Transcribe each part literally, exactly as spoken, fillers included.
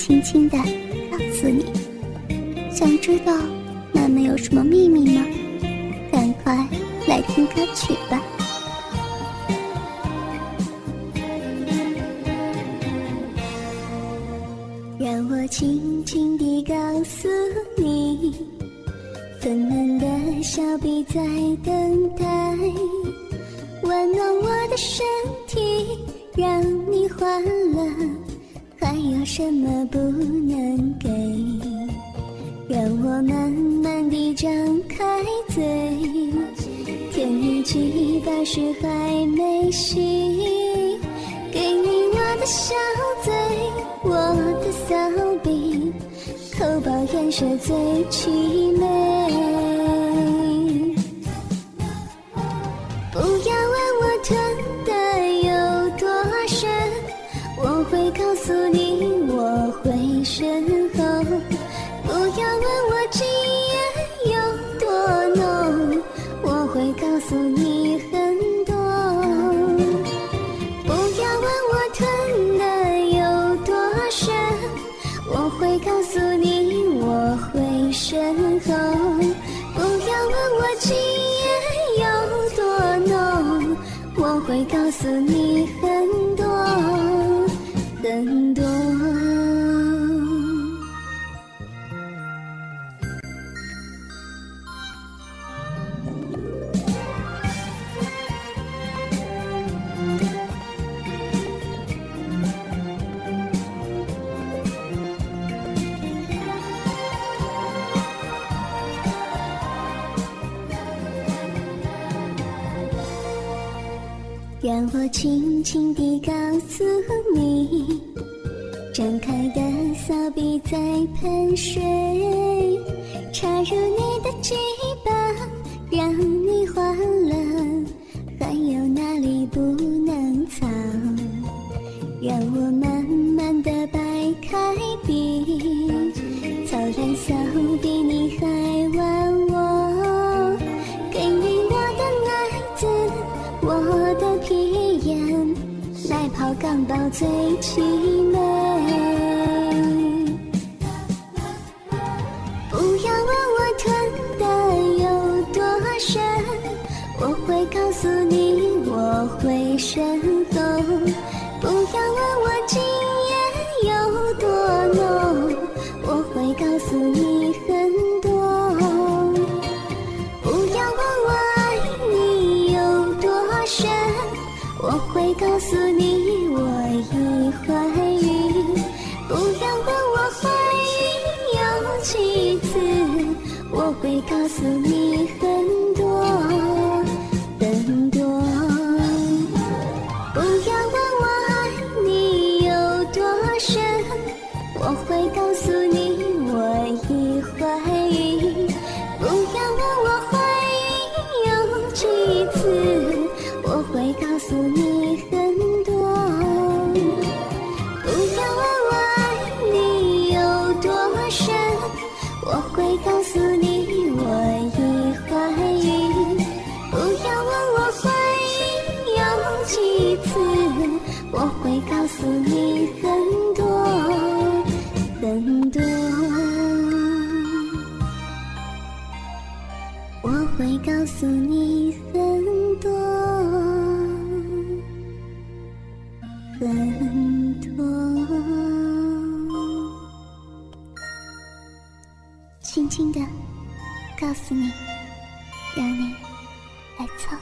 轻轻地告诉你。想知道妈妈有什么秘密吗？赶快来听歌曲吧。让我轻轻地告诉你，粉嫩的小臂在等待，温暖我的身体，让你欢乐，还有什么不能给？让我慢慢地张开嘴，甜蜜期待时还没醒，给你我的小嘴，我的骚逼，口爆眼舌最凄美。不要问我吞的有多深，我会告诉你我会深厚。不要问我经验有多浓，我会告诉你很多。不要问我吞的有多深，我会告诉你我会深厚。不要问我经验有多浓，我会告诉你很多很多。让我轻轻地告诉你，张开的骚逼在喷水，插入你的鸡巴，让你欢乐，还有哪里不能藏？让我慢慢地掰开臂，操烂骚逼你还玩我，给你我的奶子，我的皮眼，奶泡钢包最凄美。不要问我吞的有多深，我会告诉你我会深厚。不要问我经验有多浓，我会告诉你很多。不要问我爱你有多深，我会告诉你我已怀孕。不要问我怀孕有几次，我会告诉你很多很多。不要问我爱你有多深，我会告诉你我已怀孕。不要问我怀孕有几次，我会告诉你很多。不要问我爱你有多深，我会告诉你我已怀孕。不要问我怀孕有几次，我会告诉你很多很多。我会告诉你很多很多。轻轻地告诉你，让你来操。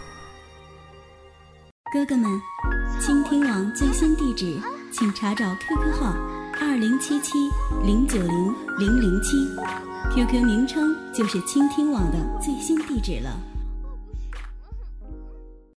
哥哥们，倾听网最新地址请查找 Q Q 号二零七七零九零零零七 ，Q Q 名称就是倾听网的最新地址了。